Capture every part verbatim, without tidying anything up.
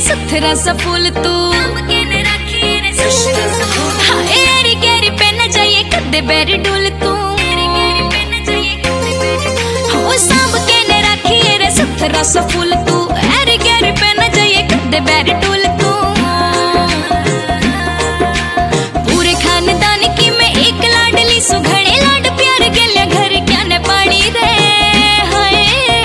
सुथरा सा फूल तू हाय एरी गैरी पहन जाइए कदे बैरी डोल तू हो सांभ के ने रखिए रे सुथरा सा फूल तू एरी गैरी पहन जाइए कदे बैरी डोल तू पूरे खानदान की मैं एक लाडली सुघड़े लाड प्यार गेल्या घर क्या न पाड़ी रे हाय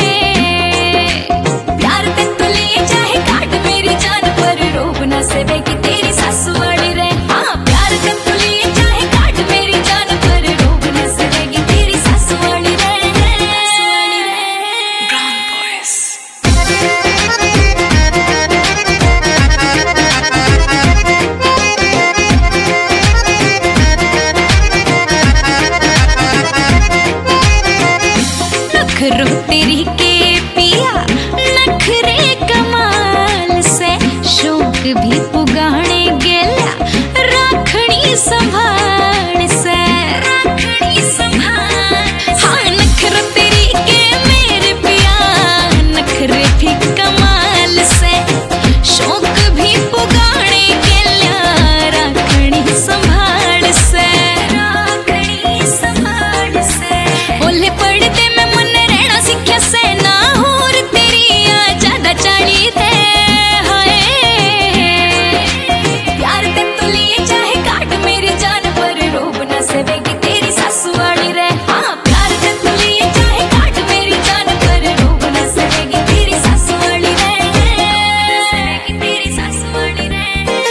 प्यार ते तुले चाहे काट मेरी जान पर रोब न सेवे की तेरी सासू वाली रे हाँ प्यार ते तुले चाहे काट मेरी जान पर रोब न सेवे की तेरी सासू वाली रे ब्राउन बॉयज नखरो तेरी के पिया नखरे कमाल से शौक भी पुगाने गेला राखणी संभाल से राखणी संभाल हाँ नखरो तेरी के मेरे पिया नखरे भी कमाल से शौक भी पुगाने गेला राखणी संभाल से राखणी संभाल से ओले पड़ते में मन रहना सीख्या से ना होर तेरी आ ज्यादा चाड़ी थे हाय प्यार ते तुलिए चाहे काट मेरी जान पर रोब न सेवेगी तेरी सासू वाली रे हाँ प्यार ते तुलिए चाहे काट मेरी जान पर रोब न सेवेगी तेरी सासू वाली रे सेवेगी तेरी सासू वाली रे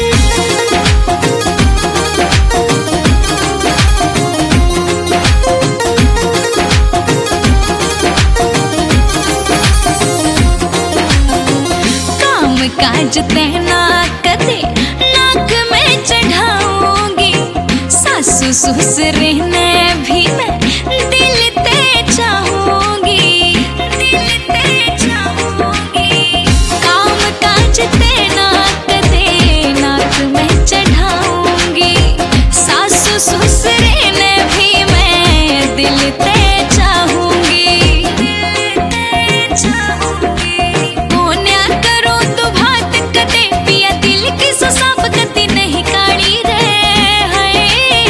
काम काज तेना कदे नाक में चढ़ाऊंगी सासू ससुर ने भी मैं दिल ते चाहूंगी दिल ते चाहूंगी काम काज तेना कदे नाक में चढ़ाऊंगी सासू ससुर ने भी मैं दिल ते चाहूंगी दिल ते चाहूंगी मोन्या करो तो भात कदे पिया दिल की सुसाप कदी नहीं काड़ी रे हाय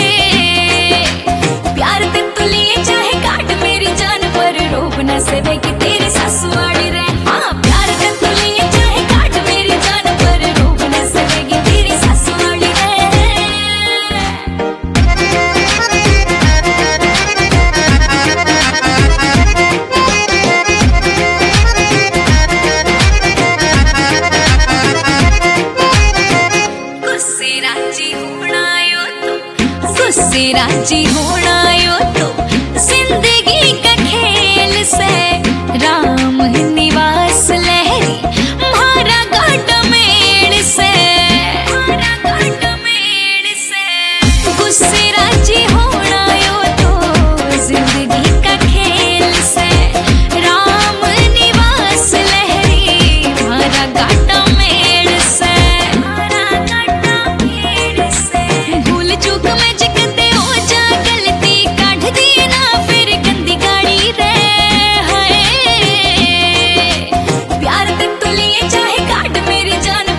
प्यार ते तुलिए चाहे काट मेरी जान पर रोब न सेवे की तेरी सासू वाली रे हाँ प्यार ते तुलिए चाहे काट मेरी जान पर रोब न सेवे की तेरी सासू वाली रे गुस्से राजी होना आयो तो गुस्से राजी होना आयो तो जिंदगी का खेल से राम निवास लहरी मारा गाट मेड़ से मारा गाट मेड़ से गुस्से राजी होना आयो तो जिंदगी का खेल से राम निवास लहरी मारा गाट मेड़ से मारा गाट मेड़ से भूल चूक में जिकते हो जा गलती काढ़ दी ना फिर गंदी गाड़ी रे हाय प्यार ते तुलिए चाहे काट मेरी जान